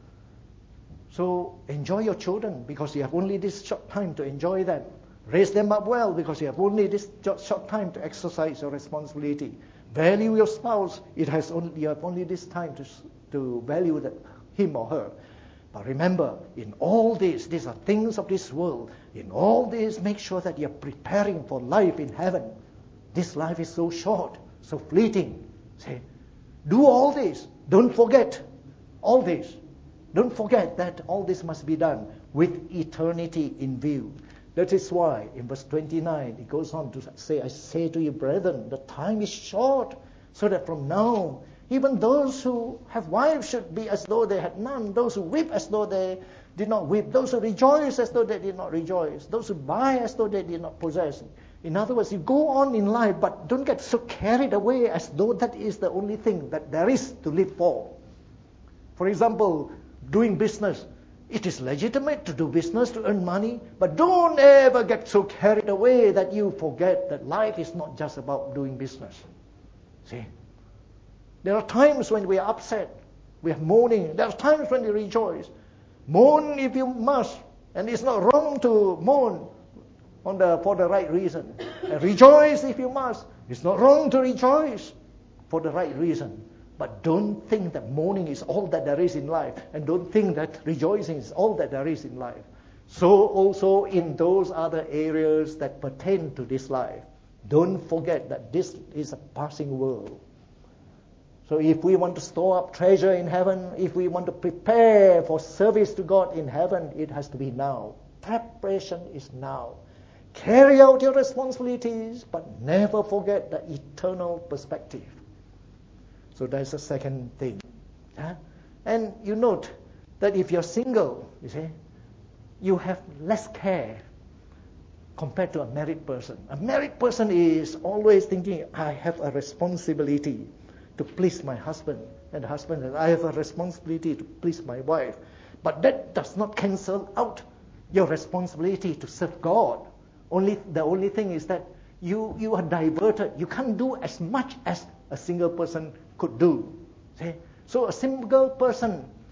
So enjoy your children, because you have only this short time to enjoy them. Raise them up well, because you have only this short time to exercise your responsibility. Value your spouse. It has only, you have only this time to, to value the, him or her. But remember, in all this, these are things of this world. In all this, make sure that you're preparing for life in heaven. This life is so short, so fleeting. See, do all this. Don't forget all this. Don't forget that all this must be done with eternity in view. That is why in verse twenty-nine it goes on to say, I say to you, brethren, the time is short, so that from now, even those who have wives should be as though they had none, those who weep as though they did not weep, those who rejoice as though they did not rejoice, those who buy as though they did not possess. In other words, you go on in life, but don't get so carried away as though that is the only thing that there is to live for. For example, doing business. It is legitimate to do business to earn money, but don't ever get so carried away that you forget that life is not just about doing business. See? There are times when we are upset, we are mourning. There are times when we rejoice. Mourn if you must, and it's not wrong to mourn on the for the right reason. And rejoice if you must. It's not wrong to rejoice for the right reason. But don't think that mourning is all that there is in life, and don't think that rejoicing is all that there is in life. So also in those other areas that pertain to this life, don't forget that this is a passing world. So if we want to store up treasure in heaven, if we want to prepare for service to God in heaven, it has to be now. Preparation is now. Carry out your responsibilities, but never forget the eternal perspective. So that's the second thing. Huh? And you note that if you're single, you see, you have less care compared to a married person. A married person is always thinking, I have a responsibility to please my husband. And the husband says, I have a responsibility to please my wife. But that does not cancel out your responsibility to serve God. Only the only thing is that you, you are diverted. You can't do as much as a single person could do. See? So a single person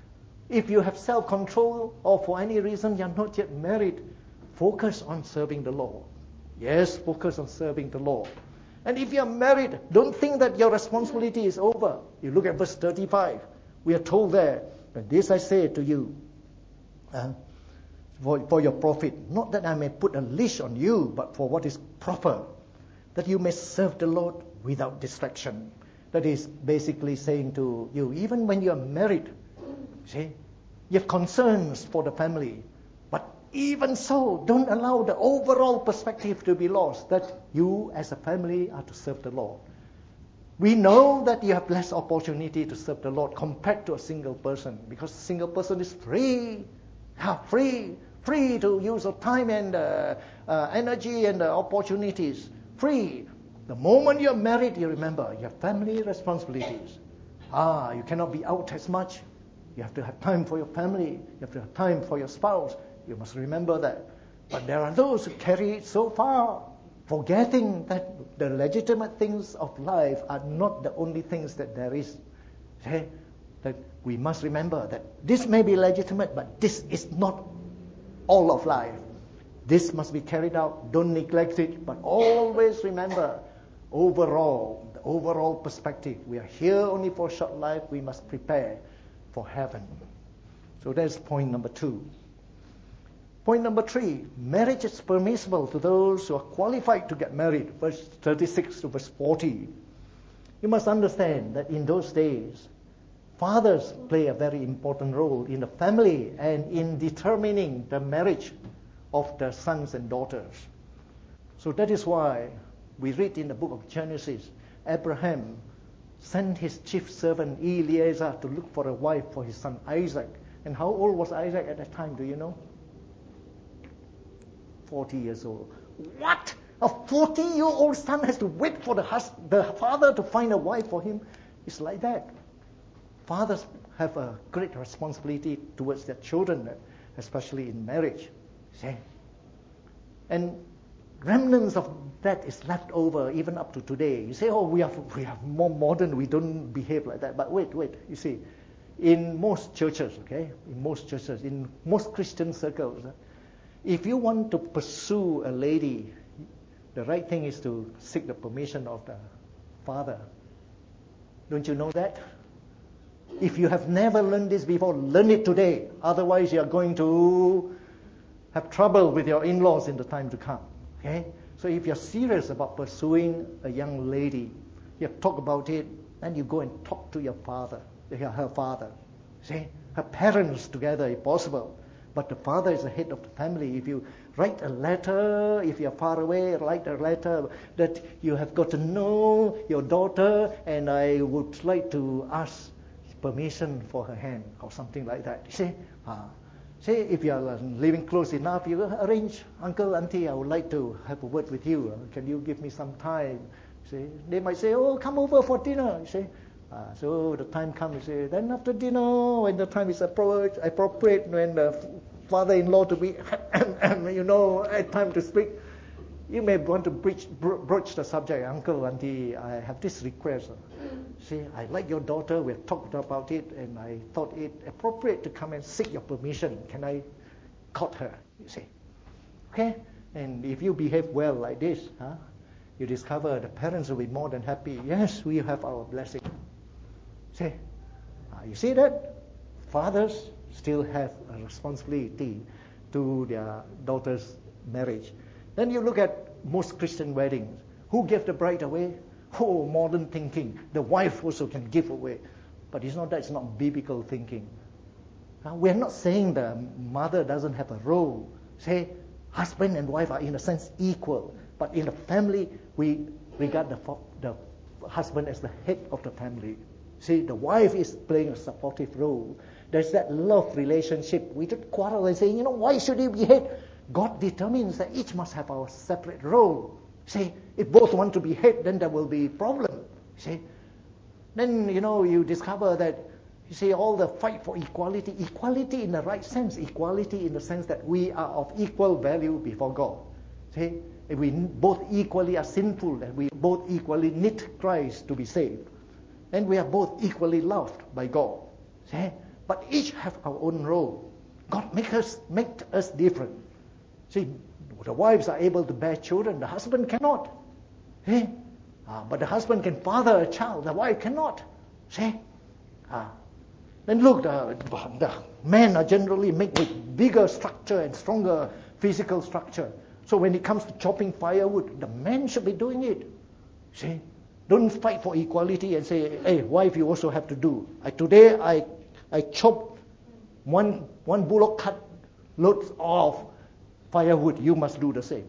If you have self-control or for any reason you're not yet married, focus on serving the Lord. Yes, focus on serving the Lord. And if you're married, don't think that your responsibility is over. You look at verse thirty-five. We are told there, "And this I say to you, uh, for, for your profit, not that I may put a leash on you, but for what is proper, that you may serve the Lord without distraction." That is basically saying to you, even when you're married, see, you have concerns for the family. But even so, don't allow the overall perspective to be lost, that you as a family are to serve the Lord. We know that you have less opportunity to serve the Lord compared to a single person, because a single person is free, yeah, free, free to use of time and uh, uh, energy and uh, opportunities, free. The moment you're married, you remember, you have family responsibilities. Ah, you cannot be out as much. You have to have time for your family. You have to have time for your spouse. You must remember that. But there are those who carry it so far, forgetting that the legitimate things of life are not the only things that there is. Okay? That we must remember that this may be legitimate, but this is not all of life. This must be carried out. Don't neglect it, but always remember, overall, the overall perspective. We are here only for a short life. We must prepare for heaven. So that's point number two. Point number three, marriage is permissible to those who are qualified to get married. Verse thirty-six to verse forty. You must understand that in those days, fathers play a very important role in the family and in determining the marriage of the sons and daughters. So that is why we read in the book of Genesis, Abraham sent his chief servant Eliezer to look for a wife for his son Isaac. And how old was Isaac at that time, do you know? forty years old. What? A forty-year-old son has to wait for the, hus- the father to find a wife for him? It's like that. Fathers have a great responsibility towards their children, especially in marriage. See? And remnants of that is left over even up to today. You say, oh, we are, we are more modern, we don't behave like that. But wait, wait, you see, in most churches, okay, in most churches, in most Christian circles, if you want to pursue a lady, the right thing is to seek the permission of the father. Don't you know that? If you have never learned this before, learn it today. Otherwise, you are going to have trouble with your in-laws in the time to come. Okay? So if you're serious about pursuing a young lady, you have talked about it, then you go and talk to your father, her father. See? Her parents together, if possible. But the father is the head of the family. If you write a letter, if you're far away, write a letter that you have got to know your daughter, and I would like to ask permission for her hand, or something like that. You see? Uh, say if you are living close enough, you arrange, uncle, auntie, I would like to have a word with you. Can you give me some time? See? They might say, oh, come over for dinner. You see? Uh, so the time comes, you say, then after dinner, when the time is appropriate, appropriate when the father-in-law to be, you know, had time to speak, you may want to broach, broach the subject. Uncle, auntie, I have this request. See, I like your daughter. We have talked about it, and I thought it appropriate to come and seek your permission. Can I court her? You see, okay? And if you behave well like this, huh, you discover the parents will be more than happy. Yes, we have our blessing. See, uh, you see that? Fathers still have a responsibility to their daughter's marriage. Then you look at most Christian weddings. Who gave the bride away? Oh, modern thinking. The wife also can give away. But it's not that. It's not biblical thinking. Uh, we're not saying the mother doesn't have a role. Say, husband and wife are in a sense equal. But in the family, we regard the, the husband as the head of the family. See, the wife is playing a supportive role. There's that love relationship. We don't quarrel and say, you know, why should he be head? God determines that each must have our separate role. See, if both want to be head, then there will be problem. See, then, you know, you discover that, you see, all the fight for equality, equality in the right sense, equality in the sense that we are of equal value before God. See, if we both equally are sinful and we both equally need Christ to be saved, and we are both equally loved by God. See? but each have our own role. God make us make us different. See, the wives are able to bear children, the husband cannot. See? Ah, but the husband can father a child, the wife cannot. See? Ah. Then look, the, the men are generally made with bigger structure and stronger physical structure. So when it comes to chopping firewood, the men should be doing it. See? Don't fight for equality and say, hey, wife, you also have to do. I, today I I chop one one bullock cut loads of firewood. You must do the same.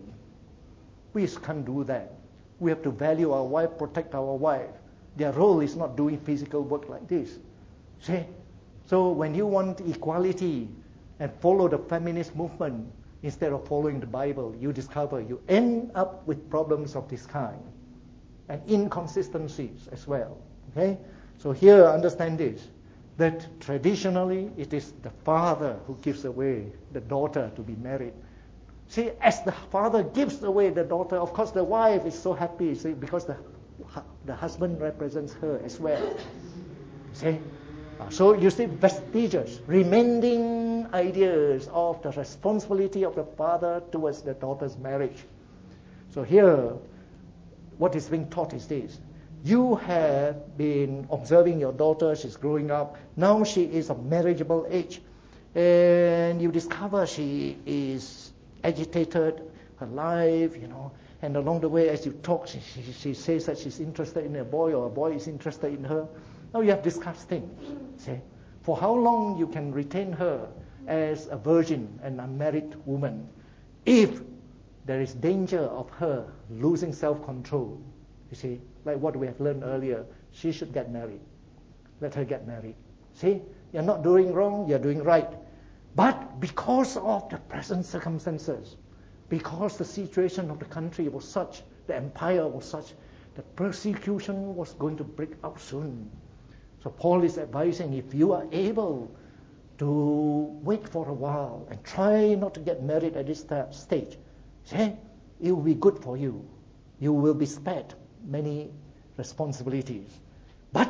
We can't do that. We have to value our wife, protect our wife. Their role is not doing physical work like this. See? So when you want equality and follow the feminist movement instead of following the Bible, you discover you end up with problems of this kind and inconsistencies as well. Okay? So here, understand this, that traditionally it is the father who gives away the daughter to be married. See, as the father gives away the daughter, of course the wife is so happy, see, because the the husband represents her as well. See? So you see vestigious, remaining ideas of the responsibility of the father towards the daughter's marriage. So here, what is being taught is this. You have been observing your daughter, she's growing up. Now she is of marriageable age. And you discover she is agitated, her life, you know. And along the way, as you talk, she, she, she says that she's interested in a boy or a boy is interested in her. Now you have discussed things. See? For how long you can retain her as a virgin, an unmarried woman, if there is danger of her losing self-control. You see, like what we have learned earlier, she should get married. Let her get married. See, you're not doing wrong, you're doing right. But because of the present circumstances, because the situation of the country was such, the empire was such, the persecution was going to break out soon. So Paul is advising, if you are able to wait for a while and try not to get married at this stage, see, it will be good for you. You will be spared many responsibilities. But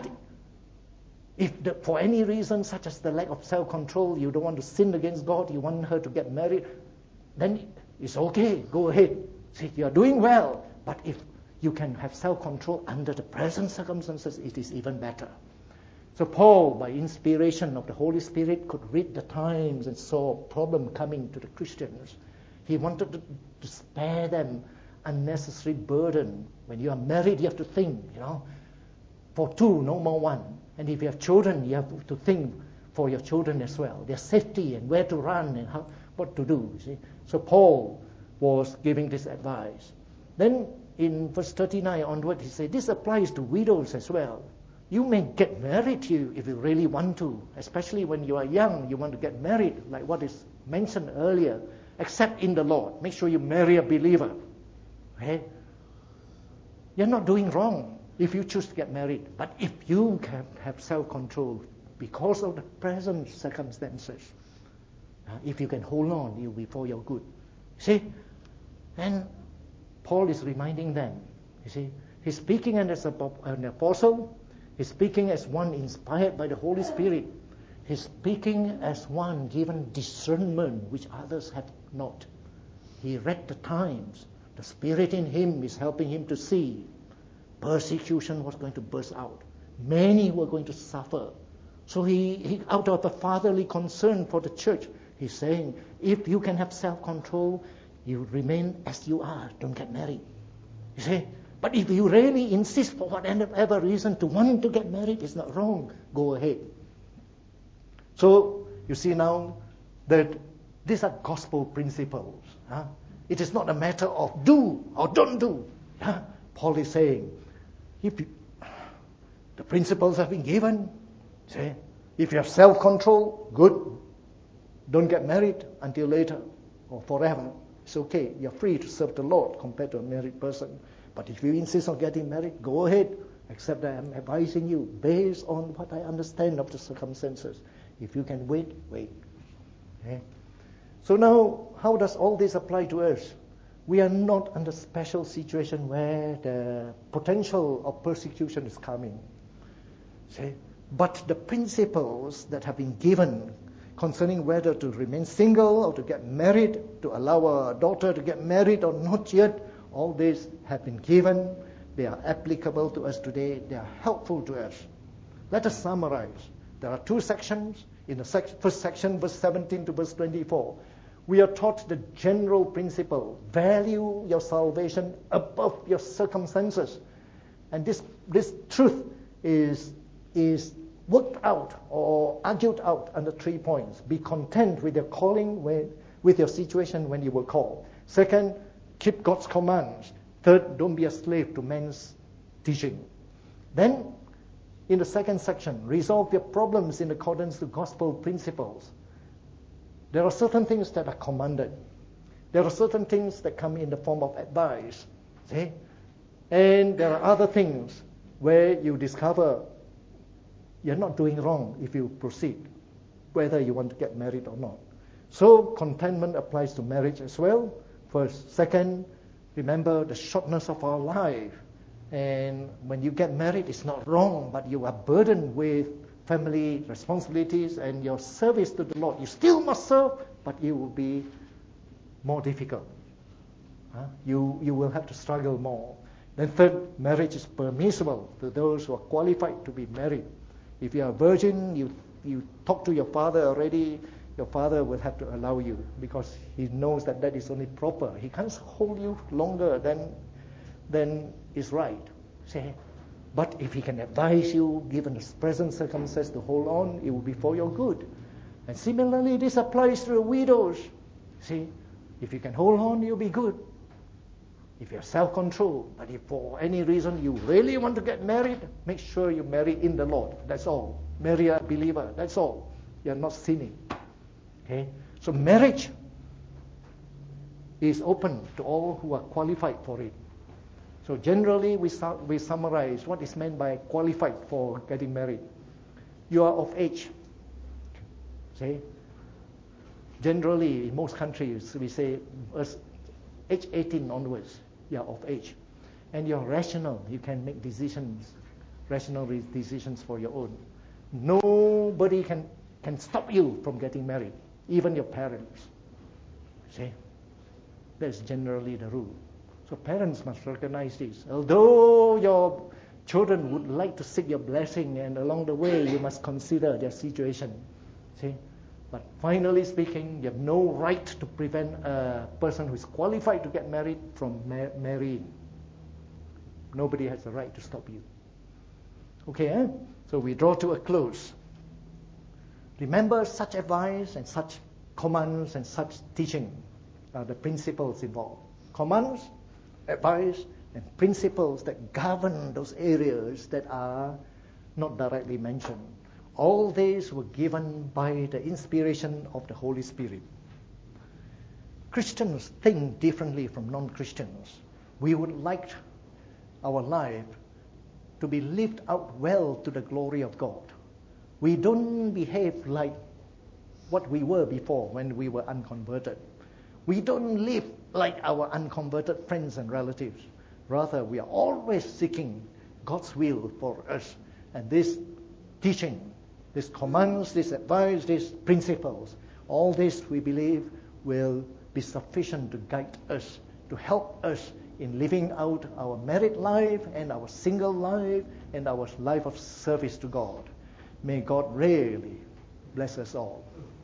if the, for any reason, such as the lack of self-control, you don't want to sin against God, you want her to get married, then it's okay, go ahead. See, you are doing well. But if you can have self-control under the present circumstances, it is even better. So Paul, by inspiration of the Holy Spirit, could read the times and saw a problem coming to the Christians. He wanted to, to spare them unnecessary burden. When you are married, you have to think, you know, for two, no more one. And if you have children, you have to think for your children as well, their safety and where to run and how, what to do. You see? So Paul was giving this advice. Then in verse thirty-nine onward, he said, this applies to widows as well. You may get married to you if you really want to, especially when you are young, you want to get married, like what is mentioned earlier, except in the Lord. Make sure you marry a believer. Okay? You're not doing wrong if you choose to get married. But if you can have self-control because of the present circumstances, uh, if you can hold on, you'll be for your good. See? And Paul is reminding them, you see, he's speaking as an apostle. He's speaking as one inspired by the Holy Spirit. He's speaking as one given discernment which others have not. He read the times. The Spirit in him is helping him to see persecution was going to burst out. Many were going to suffer. So he, he out of a fatherly concern for the church, he's saying, if you can have self-control, you remain as you are. Don't get married. You see? But if you really insist for whatever reason to want to get married, it's not wrong. Go ahead. So you see now that these are gospel principles. Huh? It is not a matter of do or don't do. Huh? Paul is saying, if you, the principles have been given, say, if you have self-control, good. Don't get married until later or forever. It's okay. You're free to serve the Lord compared to a married person. But if you insist on getting married, go ahead. Except that I'm advising you based on what I understand of the circumstances. If you can wait, wait. Okay? So now, how does all this apply to us? We are not under special situation where the potential of persecution is coming. See? But the principles that have been given concerning whether to remain single or to get married, to allow a daughter to get married or not yet, all these have been given. They are applicable to us today. They are helpful to us. Let us summarize. There are two sections. In the sec- first section, verse seventeen to verse twenty-four, we are taught the general principle: value your salvation above your circumstances. And this this truth is is worked out or argued out under three points. Be content with your calling, when, with your situation when you were called. Second, keep God's commands. Third, don't be a slave to man's teaching. Then, in the second section, resolve your problems in accordance to gospel principles. There are certain things that are commanded. There are certain things that come in the form of advice. See? And there are other things where you discover you're not doing wrong if you proceed, whether you want to get married or not. So contentment applies to marriage as well. First. Second, remember the shortness of our life. And when you get married, it's not wrong, but you are burdened with family responsibilities and your service to the Lord. You still must serve, but it will be more difficult. Huh? You, you will have to struggle more. Then third, marriage is permissible to those who are qualified to be married. If you are a virgin, you, you talk to your father already, your father will have to allow you because he knows that that is only proper. He can't hold you longer than, than is right. See? But if he can advise you, given the present circumstances, to hold on, it will be for your good. And similarly, this applies to the widows. See? If you can hold on, you'll be good. If you have self-control, but if for any reason you really want to get married, make sure you marry in the Lord. That's all. Marry a believer. That's all. You're not sinning. Okay? So marriage is open to all who are qualified for it. So generally, we, su- we summarize what is meant by qualified for getting married. You are of age. See? Generally, in most countries, we say age eighteen onwards. You are of age. And you're rational. You can make decisions, rational decisions for your own. Nobody can, can stop you from getting married, even your parents. See? That's generally the rule. So parents must recognize this. Although your children would like to seek your blessing, and along the way you must consider their situation. See? But finally speaking, you have no right to prevent a person who is qualified to get married from ma- marrying. Nobody has the right to stop you. Okay, eh? So we draw to a close. Remember, such advice and such commands and such teaching are the principles involved. Commands, advice, and principles that govern those areas that are not directly mentioned. All these were given by the inspiration of the Holy Spirit. Christians think differently from non-Christians. We would like our life to be lived out well to the glory of God. We don't behave like what we were before when we were unconverted. We don't live like our unconverted friends and relatives. Rather, we are always seeking God's will for us. And this teaching, these commands, this advice, these principles, all this we believe will be sufficient to guide us, to help us in living out our married life and our single life and our life of service to God. May God really bless us all.